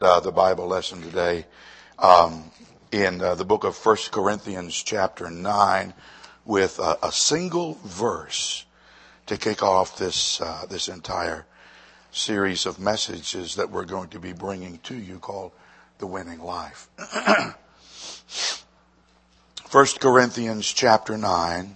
the Bible lesson today in the book of 1 Corinthians chapter 9 with a single verse to kick off this entire series of messages that we're going to be bringing to you called The Winning Life. 1 Corinthians chapter 9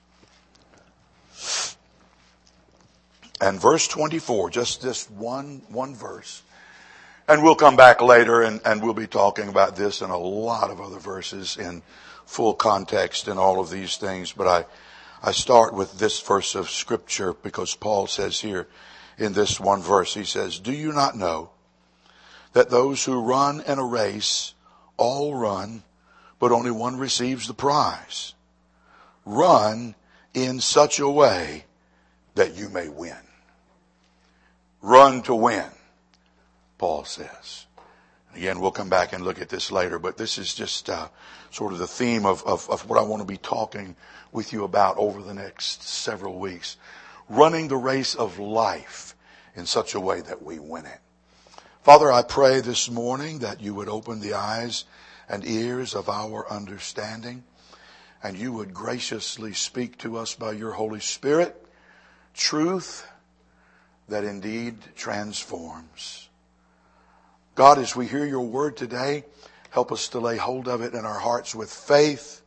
and verse 24, just this one verse. And we'll come back later and we'll be talking about this and a lot of other verses in full context and all of these things. But I start with this verse of Scripture because Paul says here in this one verse, he says, "Do you not know that those who run in a race all run, but only one receives the prize? Run in such a way that you may win." Run to win, Paul says. Again, we'll come back and look at this later, but this is just sort of the theme of what I want to be talking with you about over the next several weeks. Running the race of life in such a way that we win it. Father, I pray this morning that you would open the eyes and ears of our understanding, and you would graciously speak to us by your Holy Spirit truth that indeed transforms. God, as we hear your word today, help us to lay hold of it in our hearts with faith,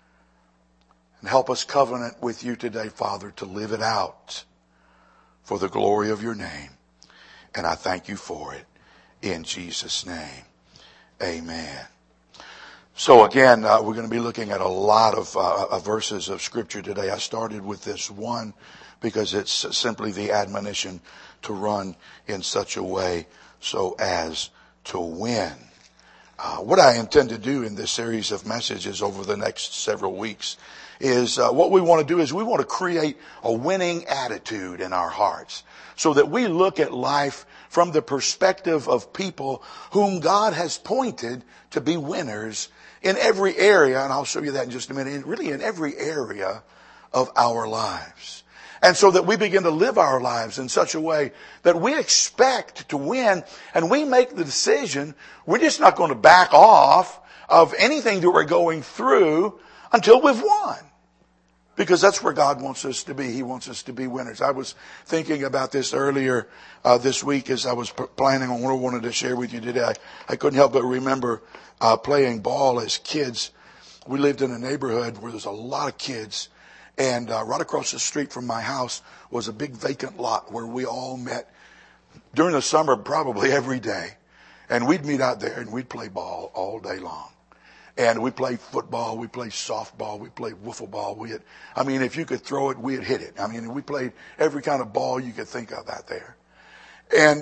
and help us covenant with you today, Father, to live it out for the glory of your name. And I thank you for it in Jesus' name. Amen. So again, we're going to be looking at a lot of verses of Scripture today. I started with this one because it's simply the admonition to run in such a way so as to win. What I intend to do in this series of messages over the next several weeks is what we want to do is we want to create a winning attitude in our hearts so that we look at life from the perspective of people whom God has pointed to be winners in every area, and I'll show you that in just a minute, really in every area of our lives. And so that we begin to live our lives in such a way that we expect to win, and we make the decision, we're just not going to back off of anything that we're going through until we've won. Because that's where God wants us to be. He wants us to be winners. I was thinking about this earlier this week as I was planning on what I wanted to share with you today. I couldn't help but remember playing ball as kids. We lived in a neighborhood where there's a lot of kids. And right across the street from my house was a big vacant lot where we all met during the summer probably every day. And we'd meet out there and we'd play ball all day long. And we played football, we played softball, we played wiffle ball. If you could throw it, we'd hit it. We played every kind of ball you could think of out there. And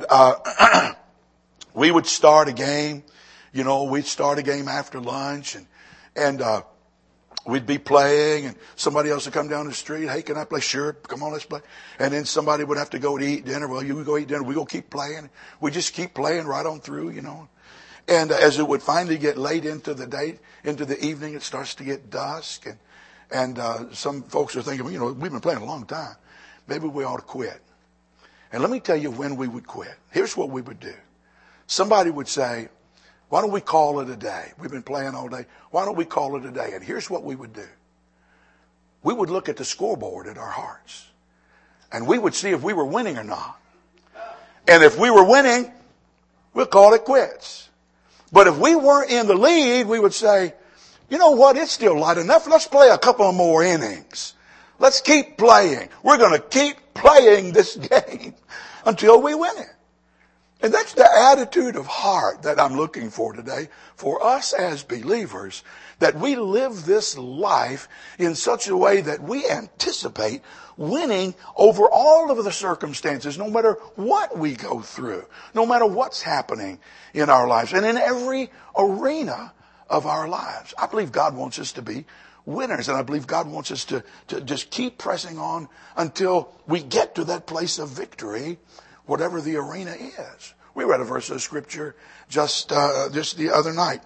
we would start a game. We'd start a game after lunch and we'd be playing and somebody else would come down the street. "Hey, can I play?" "Sure, come on, let's play." And then somebody would have to go to eat dinner. "Well, you go eat dinner. We go keep playing." We just keep playing right on through, And as it would finally get late into the evening, it starts to get dusk. And some folks are thinking, we've been playing a long time. Maybe we ought to quit. And let me tell you when we would quit. Here's what we would do. Somebody would say, "Why don't we call it a day? We've been playing all day. Why don't we call it a day?" And here's what we would do. We would look at the scoreboard in our hearts. And we would see if we were winning or not. And if we were winning, we'll call it quits. But if we weren't in the lead, we would say, "You know what? It's still light enough. Let's play a couple of more innings. Let's keep playing. We're going to keep playing this game until we win it." And that's the attitude of heart that I'm looking for today for us as believers, that we live this life in such a way that we anticipate winning over all of the circumstances, no matter what we go through, no matter what's happening in our lives and in every arena of our lives. I believe God wants us to be winners, and I believe God wants us to just keep pressing on until we get to that place of victory, whatever the arena is. We read a verse of Scripture just the other night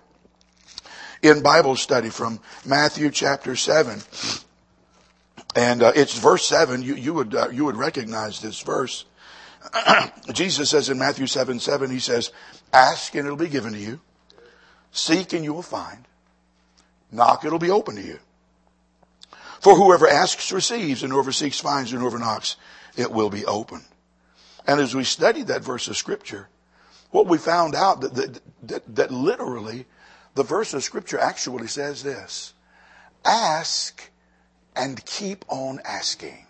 in Bible study from Matthew chapter 7. And it's verse 7. You would recognize this verse. Jesus says in Matthew 7:7, he says, Ask and it'll be given to you. Seek and you will find. Knock, it'll be open to you. For whoever asks receives, and whoever seeks finds, and whoever knocks, it will be open. And as we studied that verse of Scripture, what we found out that literally the verse of Scripture actually says this: ask and keep on asking.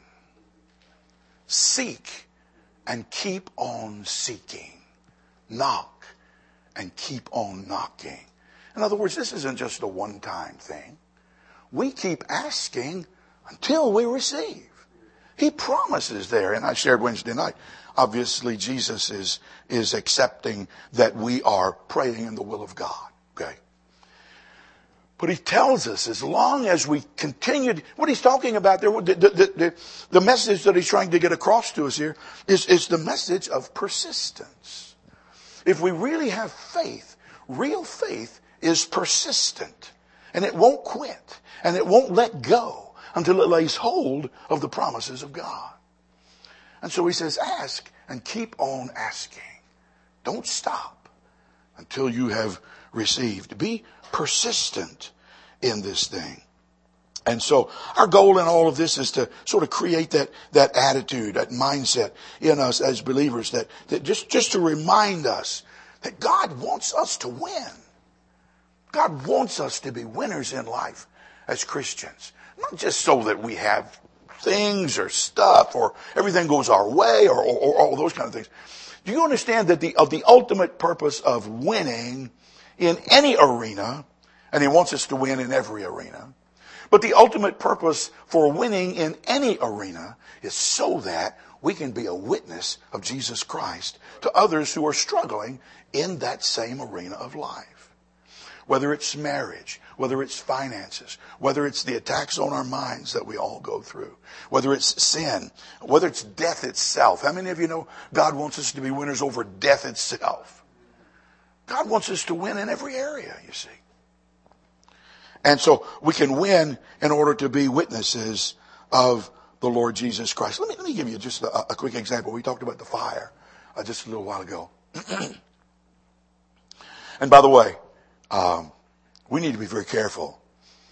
Seek and keep on seeking. Knock and keep on knocking. In other words, this isn't just a one-time thing. We keep asking until we receive. He promises there, and I shared Wednesday night, obviously Jesus is accepting that we are praying in the will of God. Okay? But he tells us as long as we continue, what he's talking about there, the message that he's trying to get across to us here is the message of persistence. If we really have faith, real faith is persistent. And it won't quit. And it won't let go until it lays hold of the promises of God. And so he says, ask and keep on asking. Don't stop until you have received. Be persistent in this thing. And so our goal in all of this is to sort of create that attitude, that mindset in us as believers, that just to remind us that God wants us to win. God wants us to be winners in life as Christians. Not just so that we have things or stuff or everything goes our way or all those kind of things. Do you understand that the ultimate purpose of winning in any arena, and he wants us to win in every arena, but the ultimate purpose for winning in any arena is so that we can be a witness of Jesus Christ to others who are struggling in that same arena of life. Whether it's marriage, whether it's finances, whether it's the attacks on our minds that we all go through, whether it's sin, whether it's death itself. How many of you know God wants us to be winners over death itself? God wants us to win in every area, you see. And so we can win in order to be witnesses of the Lord Jesus Christ. Let me give you just a quick example. We talked about the fire just a little while ago. And by the way, we need to be very careful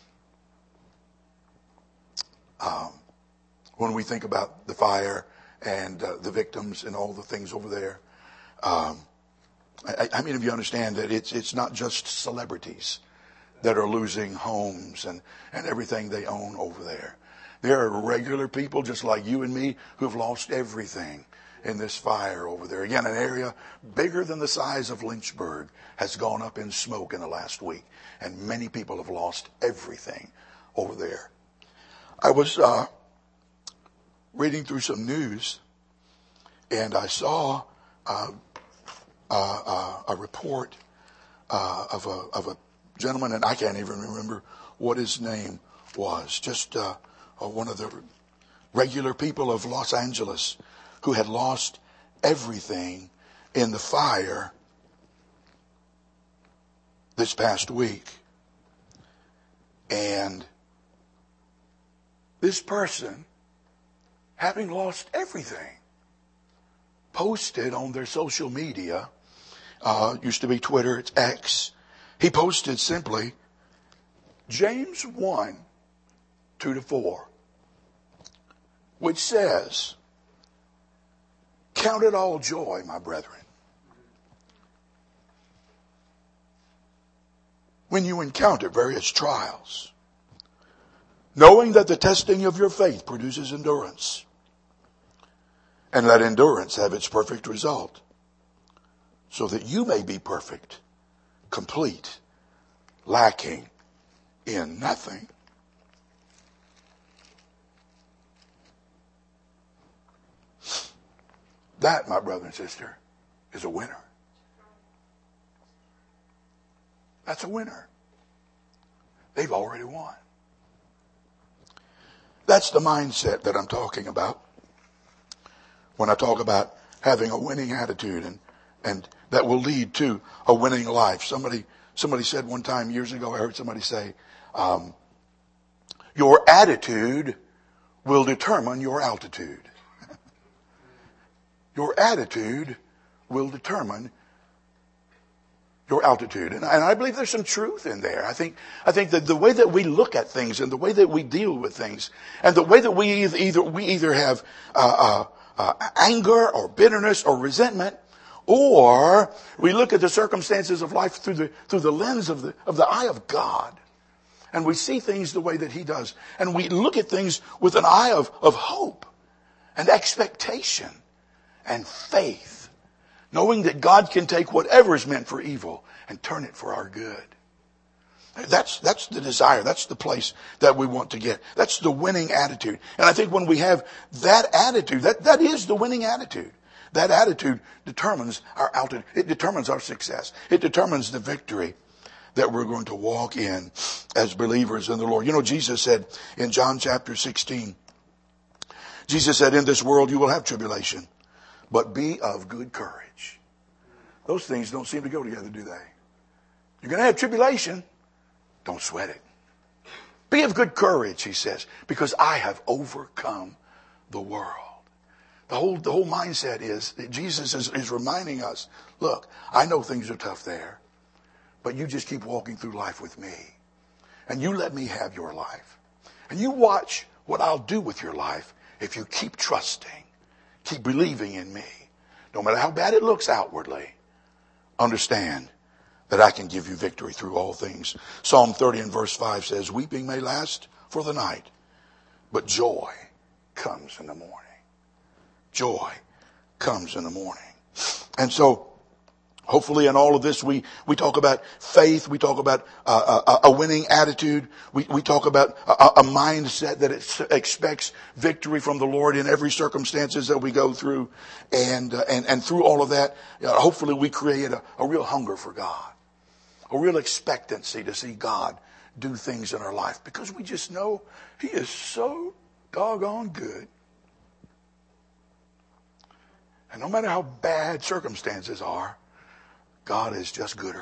when we think about the fire and the victims and all the things over there. I mean, if you understand that it's not just celebrities that are losing homes and everything they own over there. There are regular people just like you and me who have lost everything in this fire over there. Again, an area bigger than the size of Lynchburg has gone up in smoke in the last week. And many people have lost everything over there. I was reading through some news and I saw a report of a gentleman, and I can't even remember what his name was. Just one of the regular people of Los Angeles who had lost everything in the fire this past week. And this person, having lost everything, posted on their social media, used to be Twitter, it's X. He posted simply, James 1, 2-4, which says, count it all joy, my brethren, when you encounter various trials, knowing that the testing of your faith produces endurance, and let endurance have its perfect result, so that you may be perfect, complete, lacking in nothing. That, my brother and sister, is a winner. That's a winner. They've already won. That's the mindset that I'm talking about when I talk about having a winning attitude and that will lead to a winning life. Somebody said one time years ago, I heard somebody say, your attitude will determine your altitude. Your attitude will determine Your altitude. And I believe there's some truth in there. I think that the way that we look at things and the way that we deal with things and the way that we either have anger or bitterness or resentment, or we look at the circumstances of life through the lens of the eye of God. And we see things the way that He does. And we look at things with an eye of hope and expectation and faith, knowing that God can take whatever is meant for evil and turn it for our good. That's the desire. That's the place that we want to get. That's the winning attitude. And I think when we have that attitude, that is the winning attitude. That attitude determines our altitude. It determines our success. It determines the victory that we're going to walk in as believers in the Lord. You know, Jesus said in John chapter 16, Jesus said, in this world you will have tribulation, but be of good courage. Those things don't seem to go together, do they? You're going to have tribulation. Don't sweat it. Be of good courage, He says, because I have overcome the world. The whole mindset is that Jesus is reminding us, look, I know things are tough there, but you just keep walking through life with me. And you let me have your life. And you watch what I'll do with your life if you keep trusting, keep believing in me. No matter how bad it looks outwardly, understand that I can give you victory through all things. Psalm 30 and verse 5 says, weeping may last for the night, but joy comes in the morning. Joy comes in the morning. And so, hopefully in all of this, we talk about faith. We talk about a winning attitude. We talk about a mindset that it expects victory from the Lord in every circumstances that we go through. And through all of that, hopefully we create a real hunger for God. A real expectancy to see God do things in our life. Because we just know He is so doggone good. And no matter how bad circumstances are, God is just gooder.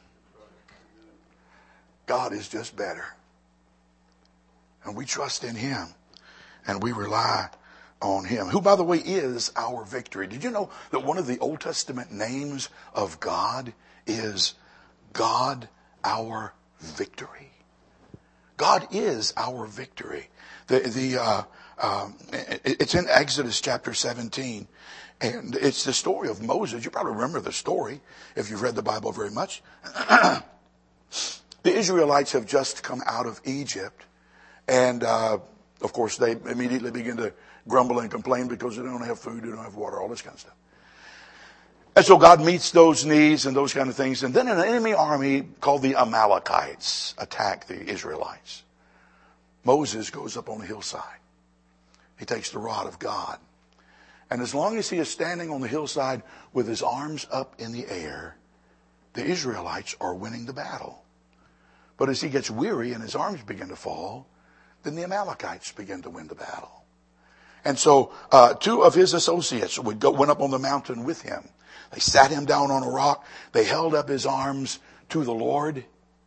God is just better. And we trust in Him. And we rely on Him. Who, by the way, is our victory. Did you know that one of the Old Testament names of God is God our victory? God is our victory. It's in Exodus chapter 17. And it's the story of Moses. You probably remember the story if you've read the Bible very much. The Israelites have just come out of Egypt. And, of course, they immediately begin to grumble and complain because they don't have food, they don't have water, all this kind of stuff. And so God meets those needs and those kind of things. And then an enemy army called the Amalekites attack the Israelites. Moses goes up on the hillside. He takes the rod of God. And as long as he is standing on the hillside with his arms up in the air, the Israelites are winning the battle. But as he gets weary and his arms begin to fall, then the Amalekites begin to win the battle. And so two of his associates went up on the mountain with him. They sat him down on a rock. They held up his arms to the Lord.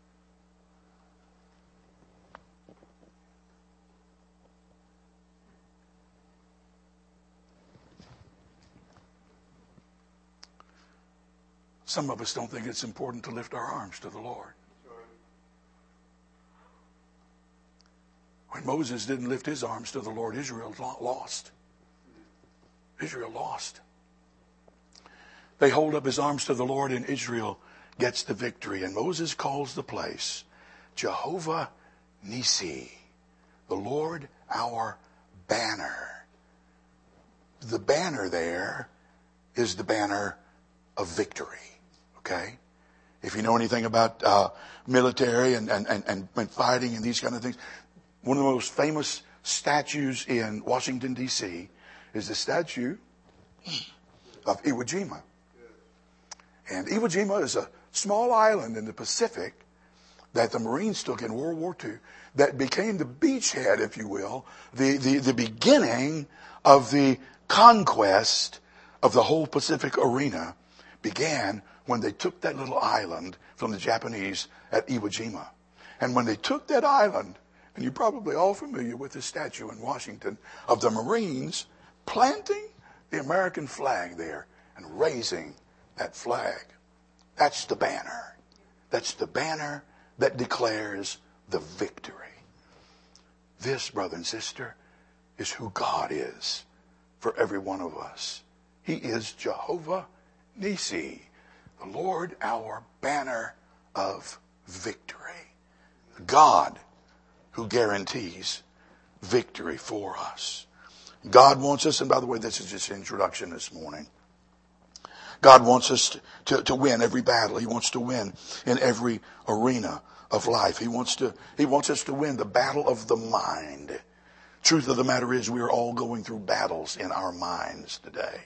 Some of us don't think it's important to lift our arms to the Lord. When Moses didn't lift his arms to the Lord, Israel lost. Israel lost. They hold up his arms to the Lord and Israel gets the victory. And Moses calls the place Jehovah Nissi, the Lord our banner. The banner there is the banner of victory. Okay? If you know anything about military and fighting and these kind of things, one of the most famous statues in Washington, D.C. is the statue of Iwo Jima. And Iwo Jima is a small island in the Pacific that the Marines took in World War II that became the beachhead, if you will, the beginning of the conquest of the whole Pacific arena began when they took that little island from the Japanese at Iwo Jima. And when they took that island, and you're probably all familiar with the statue in Washington of the Marines planting the American flag there and raising that flag. That's the banner. That's the banner that declares the victory. This, brother and sister, is who God is for every one of us. He is Jehovah Nissi, the Lord, our banner of victory. God who guarantees victory for us. God wants us, and by the way, this is just an introduction this morning. God wants us to win every battle. He wants to win in every arena of life. He wants us to win the battle of the mind. Truth of the matter is, we are all going through battles in our minds today.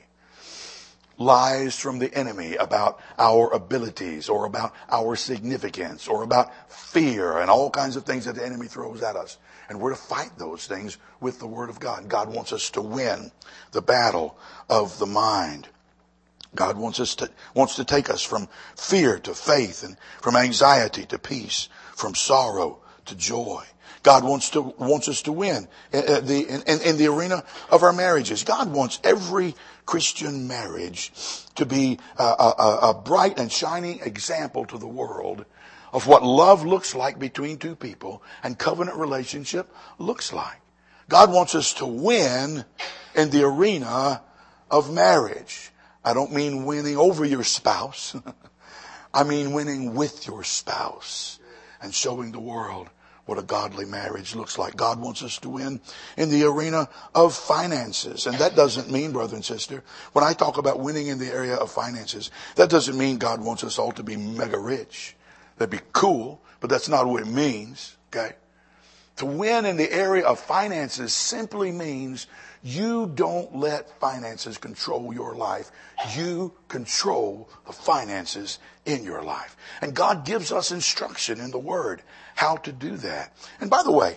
Lies from the enemy about our abilities or about our significance or about fear and all kinds of things that the enemy throws at us. And we're to fight those things with the Word of God. God wants us to win the battle of the mind. God wants to take us from fear to faith, and from anxiety to peace, from sorrow to joy. God wants us to win in the arena of our marriages. God wants every Christian marriage to be a bright and shining example to the world of what love looks like between two people and covenant relationship looks like. God wants us to win in the arena of marriage. I don't mean winning over your spouse. I mean winning with your spouse and showing the world what a godly marriage looks like. God wants us to win in the arena of finances. And that doesn't mean, brother and sister, when I talk about winning in the area of finances, that doesn't mean God wants us all to be mega rich. That'd be cool, but that's not what it means, okay? To win in the area of finances simply means you don't let finances control your life. You control the finances in your life. And God gives us instruction in the Word how to do that. And by the way,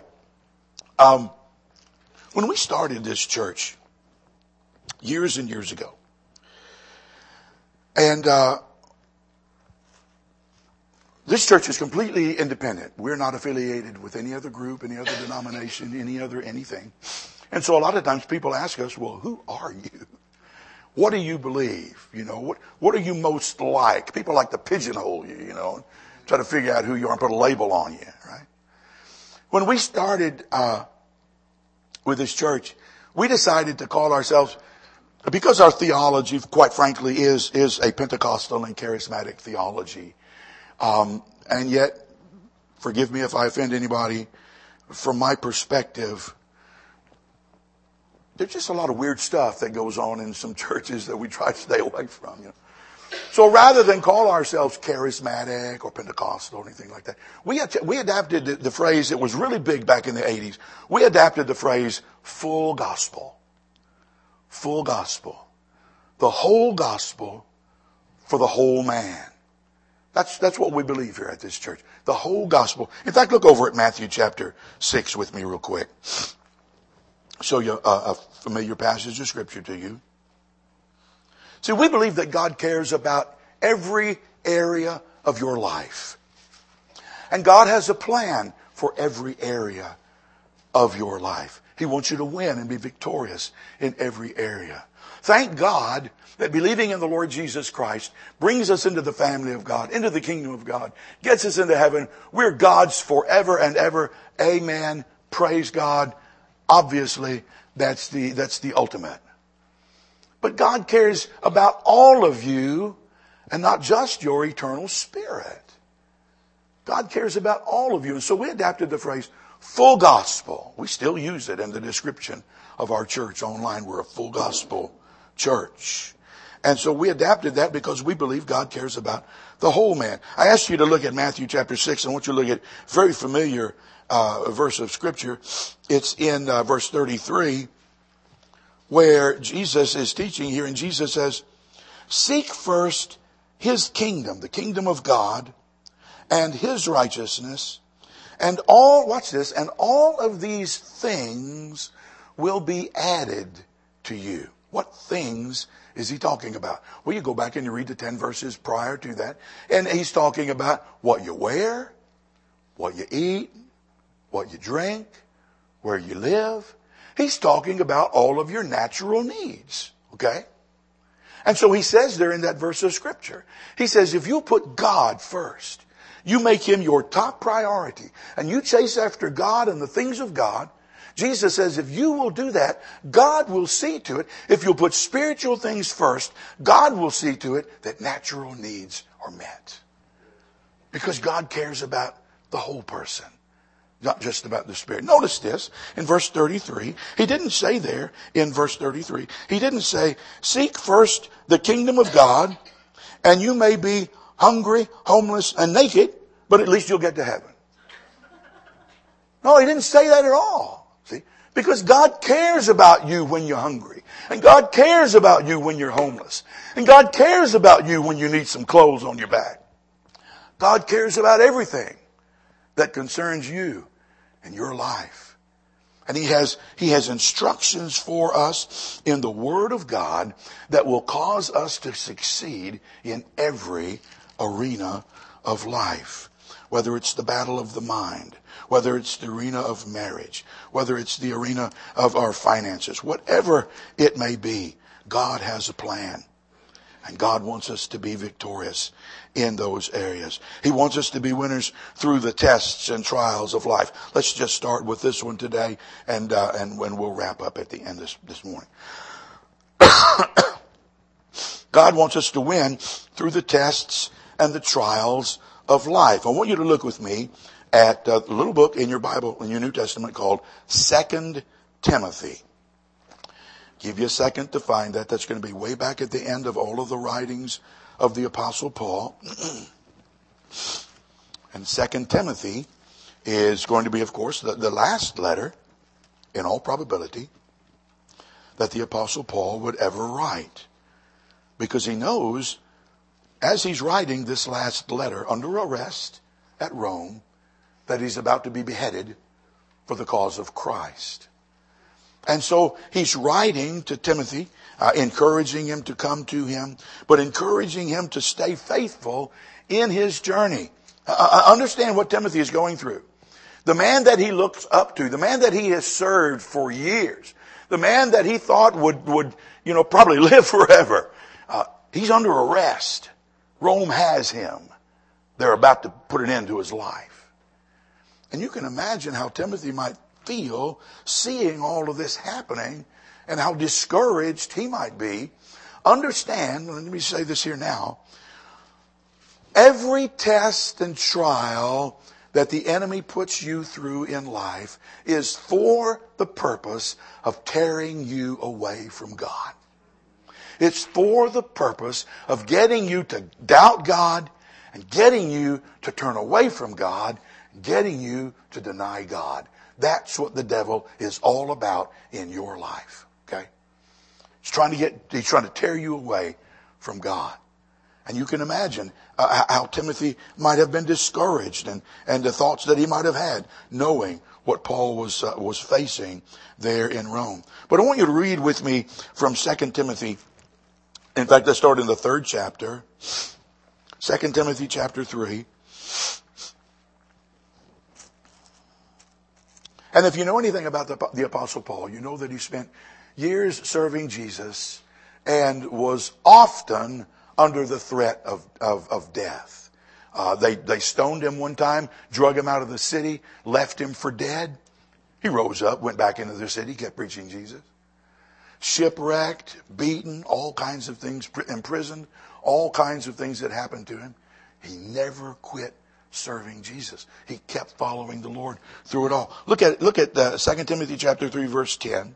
when we started this church years and years ago, and this church is completely independent. We're not affiliated with any other group, any other denomination, any other anything. And so a lot of times people ask us, well, who are you? What do you believe? You know, what are you most like? People like to pigeonhole you, you know, try to figure out who you are and put a label on you, right? When we started with this church, we decided to call ourselves, because our theology, quite frankly, is a Pentecostal and charismatic theology. And yet, forgive me if I offend anybody, from my perspective, there's just a lot of weird stuff that goes on in some churches that we try to stay away from. You know? So rather than call ourselves charismatic or Pentecostal or anything like that, we adapted the phrase that was really big back in the 80s. We adapted the phrase full gospel. Full gospel. The whole gospel for the whole man. That's what we believe here at this church. The whole gospel. In fact, look over at Matthew chapter 6 with me real quick. Show you a familiar passage of Scripture to you. See, we believe that God cares about every area of your life. And God has a plan for every area of your life. He wants you to win and be victorious in every area. Thank God that believing in the Lord Jesus Christ brings us into the family of God, into the kingdom of God, gets us into heaven. We're God's forever and ever. Amen. Praise God. Obviously, that's the ultimate. But God cares about all of you and not just your eternal spirit. God cares about all of you. And so we adapted the phrase full gospel. We still use it in the description of our church online. We're a full gospel church. And so we adapted that because we believe God cares about the whole man. I asked you to look at Matthew chapter 6. I want you to look at a very familiar verse of Scripture. It's in verse 33 where Jesus is teaching here, and Jesus says, seek first His kingdom, the kingdom of God, and His righteousness, and watch this, and all of these things will be added to you. What things is He talking about? Well, you go back and you read the 10 verses prior to that, and He's talking about what you wear, what you eat, what you drink, where you live. He's talking about all of your natural needs, okay? And so he says there in that verse of Scripture, he says, if you put God first, you make Him your top priority, and you chase after God and the things of God, Jesus says if you will do that, God will see to it. If you'll put spiritual things first, God will see to it that natural needs are met. Because God cares about the whole person, not just about the spirit. Notice this in verse 33. He didn't say there in verse 33, he didn't say, seek first the kingdom of God, and you may be hungry, homeless, and naked, but at least you'll get to heaven. No, he didn't say that at all. See? Because God cares about you when you're hungry. And God cares about you when you're homeless. And God cares about you when you need some clothes on your back. God cares about everything that concerns you and your life. And He has instructions for us in the Word of God that will cause us to succeed in every arena of life. Whether it's the battle of the mind, whether it's the arena of marriage, whether it's the arena of our finances, whatever it may be, God has a plan. And God wants us to be victorious in those areas. He wants us to be winners through the tests and trials of life. Let's just start with this one today, and when we'll wrap up at the end this morning. God wants us to win through the tests and the trials of life. I want you to look with me at a little book in your Bible, in your New Testament, called 2 Timothy. Give you a second to find that. That's going to be way back at the end of all of the writings of the Apostle Paul. And 2 Timothy is going to be, of course, the last letter, in all probability, that the Apostle Paul would ever write. Because he knows, as he's writing this last letter under arrest at Rome, that he's about to be beheaded for the cause of Christ. And so he's writing to Timothy, encouraging him to come to him, but encouraging him to stay faithful in his journey. Understand what Timothy is going through. The man that he looks up to, the man that he has served for years, the man that he thought would probably live forever, he's under arrest. Rome has him. They're about to put an end to his life. And you can imagine how Timothy might feel seeing all of this happening and how discouraged he might be. Understand, let me say this here now, every test and trial that the enemy puts you through in life is for the purpose of tearing you away from God. It's for the purpose of getting you to doubt God and getting you to turn away from God, getting you to deny God. That's what the devil is all about in your life. Okay? He's trying to tear you away from God. And you can imagine how Timothy might have been discouraged and the thoughts that he might have had knowing what Paul was facing there in Rome. But I want you to read with me from 2 Timothy. In fact, let's start in the 3rd chapter. 2 Timothy chapter 3. And if you know anything about the Apostle Paul, you know that he spent years serving Jesus and was often under the threat of death. They stoned him one time, drug him out of the city, left him for dead. He rose up, went back into the city, kept preaching Jesus. Shipwrecked, beaten, all kinds of things, imprisoned, all kinds of things that happened to him. He never quit serving Jesus. He kept following the Lord through it all. Look at 2 Timothy chapter 3 verse 10.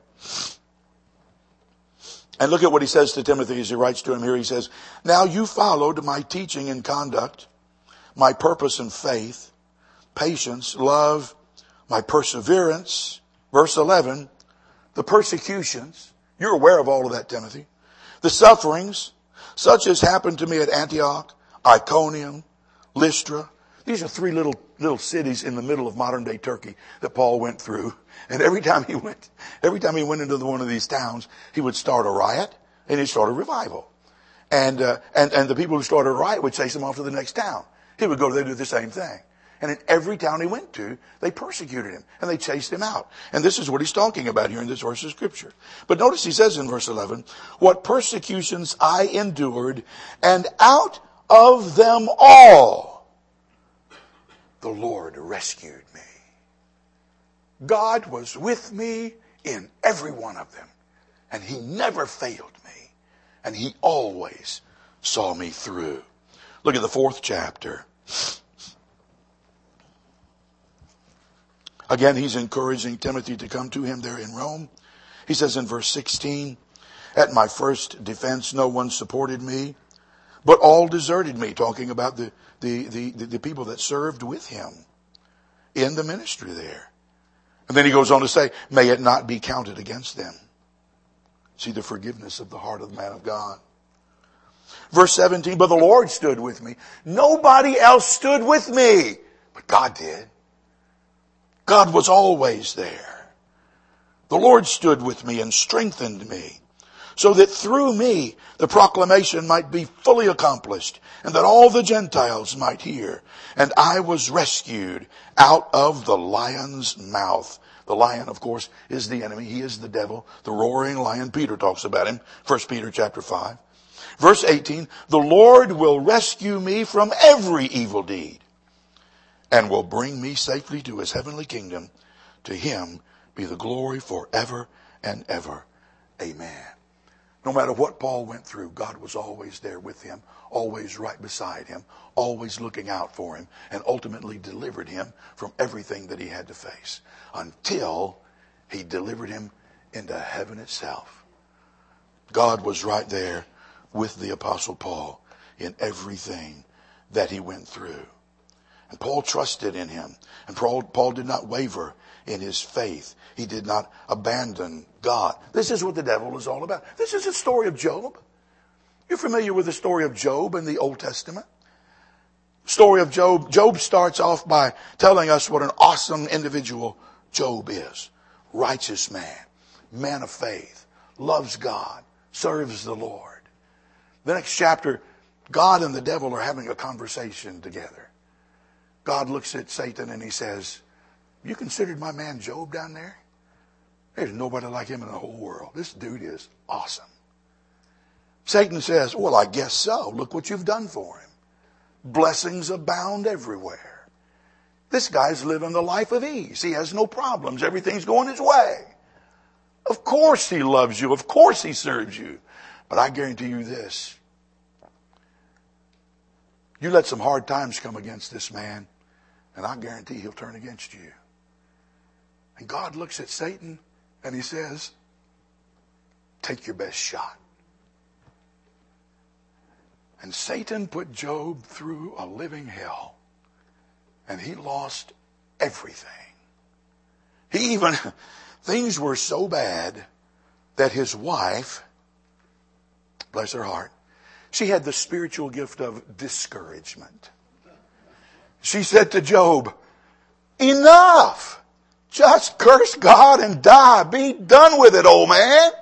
And look at what he says to Timothy as he writes to him here. He says, now you followed my teaching and conduct, my purpose and faith, patience, love, my perseverance. Verse 11, the persecutions. You're aware of all of that, Timothy. The sufferings, such as happened to me at Antioch, Iconium, Lystra. These are 3 little cities in the middle of modern day Turkey that Paul went through. And every time he went into one of these towns, he would start a riot and he'd start a revival. And the people who started a riot would chase him off to the next town. He would go there and do the same thing. And in every town he went to, they persecuted him and they chased him out. And this is what he's talking about here in this verse of Scripture. But notice he says in verse 11, what persecutions I endured, and out of them all, the Lord rescued me. God was with me in every one of them. And he never failed me. And he always saw me through. Look at the 4th chapter. Again, he's encouraging Timothy to come to him there in Rome. He says in verse 16, at my first defense, no one supported me, but all deserted me. Talking about the people that served with him in the ministry there. And then he goes on to say, may it not be counted against them. See the forgiveness of the heart of the man of God. Verse 17, but the Lord stood with me. Nobody else stood with me, but God did. God was always there. The Lord stood with me and strengthened me, so that through me the proclamation might be fully accomplished, and that all the Gentiles might hear. And I was rescued out of the lion's mouth. The lion, of course, is the enemy. He is the devil, the roaring lion. Peter talks about him, 1 Peter chapter 5. Verse 18, the Lord will rescue me from every evil deed, and will bring me safely to his heavenly kingdom. To him be the glory forever and ever. Amen. No matter what Paul went through, God was always there with him, always right beside him, always looking out for him, and ultimately delivered him from everything that he had to face, until he delivered him into heaven itself. God was right there with the Apostle Paul in everything that he went through. And Paul trusted in him. And Paul did not waver in his faith. He did not abandon God. This is what the devil is all about. This is the story of Job. You're familiar with the story of Job in the Old Testament? Story of Job. Job starts off by telling us what an awesome individual Job is. Righteous man. Man of faith. Loves God. Serves the Lord. The next chapter, God and the devil are having a conversation together. God looks at Satan and he says, you considered my man Job down there? There's nobody like him in the whole world. This dude is awesome. Satan says, well, I guess so. Look what you've done for him. Blessings abound everywhere. This guy's living the life of ease. He has no problems. Everything's going his way. Of course he loves you. Of course he serves you. But I guarantee you this. You let some hard times come against this man, and I guarantee he'll turn against you. And God looks at Satan and he says, take your best shot. And Satan put Job through a living hell, and he lost everything. Things were so bad that his wife, bless her heart, she had the spiritual gift of discouragement. She said to Job, enough! Just curse God and die. Be done with it, old man.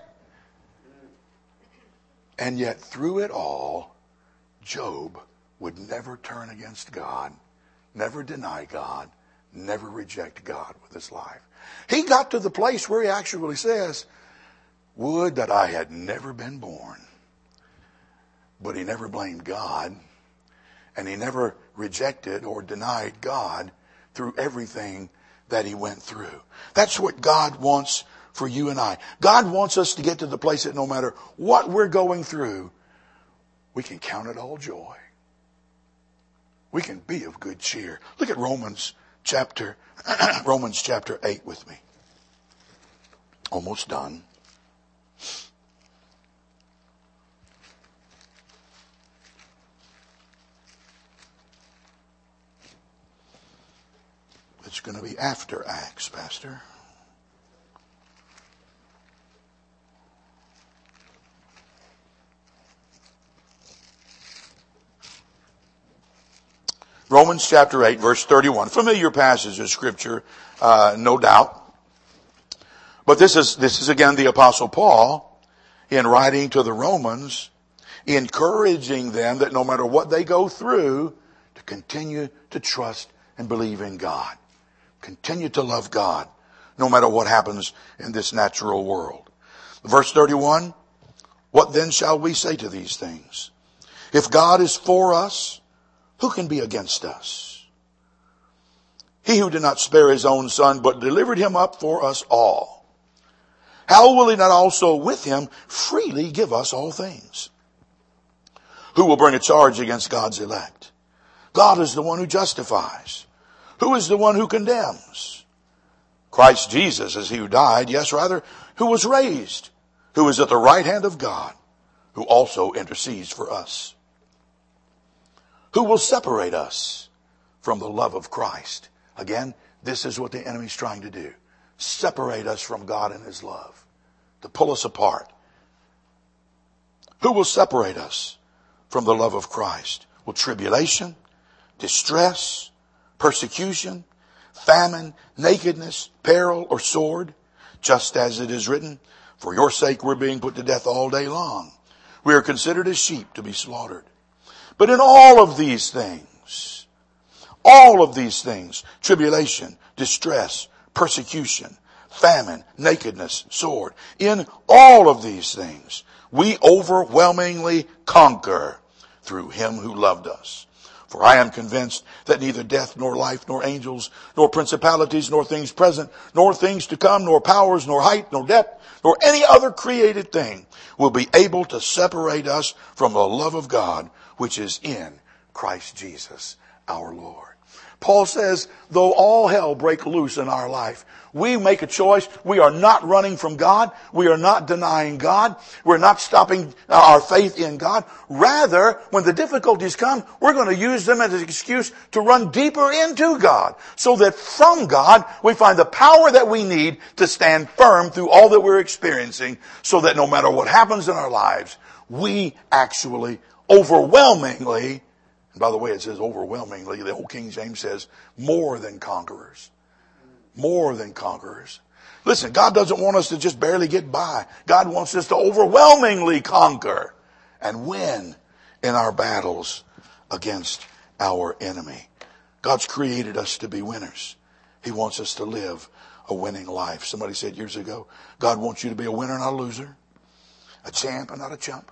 And yet through it all, Job would never turn against God, never deny God, never reject God with his life. He got to the place where he actually says, would that I had never been born. But he never blamed God, and he never rejected or denied God through everything that he went through. That's what God wants for you and I. God wants us to get to the place that no matter what we're going through, we can count it all joy. We can be of good cheer. Look at Romans chapter 8 with me. Almost done. It's going to be after Acts, Pastor. Romans chapter 8, verse 31. Familiar passage of Scripture, no doubt. But this is again the Apostle Paul in writing to the Romans, encouraging them that no matter what they go through, to continue to trust and believe in God. Continue to love God no matter what happens in this natural world. Verse 31, what then shall we say to these things? If God is for us, who can be against us? He who did not spare his own son, but delivered him up for us all, how will he not also with him freely give us all things? Who will bring a charge against God's elect? God is the one who justifies. Who is the one who condemns? Christ Jesus is he who died, yes, rather, who was raised, who is at the right hand of God, who also intercedes for us. Who will separate us from the love of Christ? Again, this is what the enemy's trying to do. Separate us from God and his love. To pull us apart. Who will separate us from the love of Christ? Will tribulation, distress, persecution, famine, nakedness, peril, or sword? Just as it is written, for your sake we're being put to death all day long. We are considered as sheep to be slaughtered. But in all of these things, tribulation, distress, persecution, famine, nakedness, sword, in all of these things, we overwhelmingly conquer through him who loved us. For I am convinced that neither death, nor life, nor angels, nor principalities, nor things present, nor things to come, nor powers, nor height, nor depth, nor any other created thing will be able to separate us from the love of God, which is in Christ Jesus our Lord. Paul says, though all hell break loose in our life, we make a choice. We are not running from God. We are not denying God. We're not stopping our faith in God. Rather, when the difficulties come, we're going to use them as an excuse to run deeper into God, so that from God we find the power that we need to stand firm through all that we're experiencing, so that no matter what happens in our lives, we actually overwhelmingly, and by the way, it says overwhelmingly, the old King James says more than conquerors. More than conquerors. Listen, God doesn't want us to just barely get by. God wants us to overwhelmingly conquer and win in our battles against our enemy. God's created us to be winners. He wants us to live a winning life. Somebody said years ago, God wants you to be a winner, not a loser. A champ and not a chump.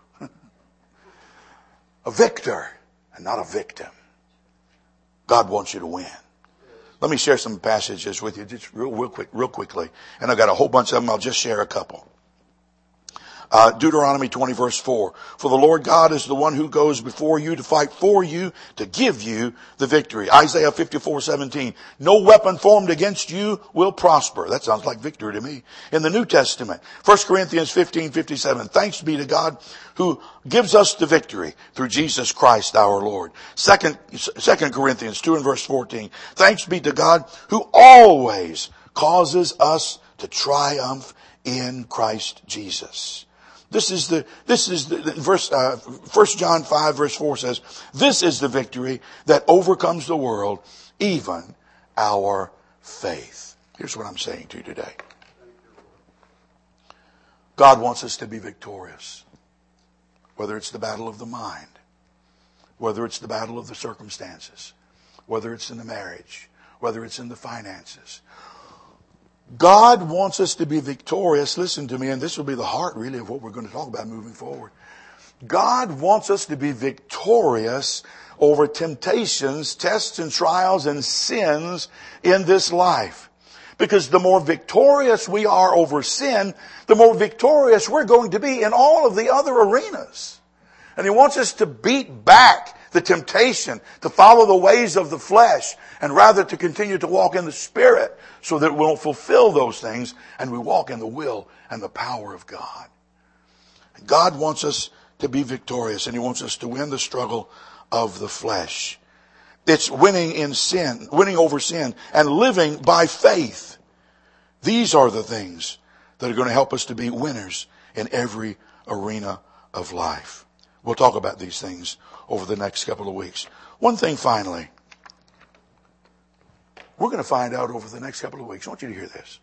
A victor and not a victim. God wants you to win. Let me share some passages with you just real quickly. And I've got a whole bunch of them. I'll just share a couple. Deuteronomy 20 verse 4. For the Lord God is the one who goes before you to fight for you, to give you the victory. Isaiah 54:17. No weapon formed against you will prosper. That sounds like victory to me. In the New Testament, 1 Corinthians 15:57. Thanks be to God who gives us the victory through Jesus Christ our Lord. 2 Corinthians 2 and verse 14. Thanks be to God who always causes us to triumph in Christ Jesus. This is the verse, 1 John 5 verse 4 says, this is the victory that overcomes the world, even our faith. Here's what I'm saying to you today. God wants us to be victorious. Whether it's the battle of the mind, whether it's the battle of the circumstances, whether it's in the marriage, whether it's in the finances. God wants us to be victorious. Listen to me, and this will be the heart really of what we're going to talk about moving forward. God wants us to be victorious over temptations, tests and trials and sins in this life. Because the more victorious we are over sin, the more victorious we're going to be in all of the other arenas. And He wants us to beat back the temptation to follow the ways of the flesh, and rather to continue to walk in the Spirit, so that we'll fulfill those things and we walk in the will and the power of God. God wants us to be victorious, and He wants us to win the struggle of the flesh. It's winning in sin, winning over sin, and living by faith. These are the things that are going to help us to be winners in every arena of life. We'll talk about these things over the next couple of weeks. One thing finally, we're going to find out over the next couple of weeks. I want you to hear this.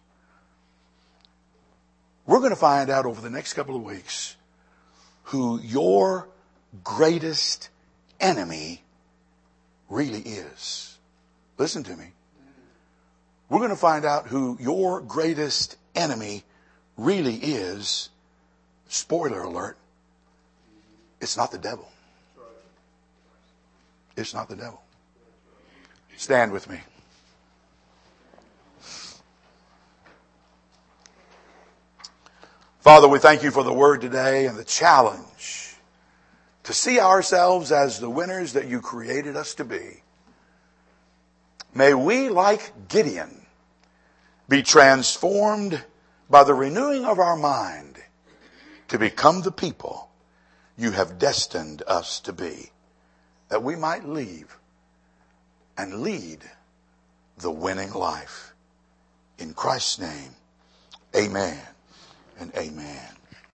We're going to find out over the next couple of weeks who your greatest enemy really is. Listen to me. We're going to find out who your greatest enemy really is. Spoiler alert. It's not the devil. It's not the devil. Stand with me. Father, we thank you for the word today and the challenge to see ourselves as the winners that you created us to be. May we, like Gideon, be transformed by the renewing of our mind to become the people you have destined us to be, that we might leave and lead the winning life. In Christ's name, amen and amen.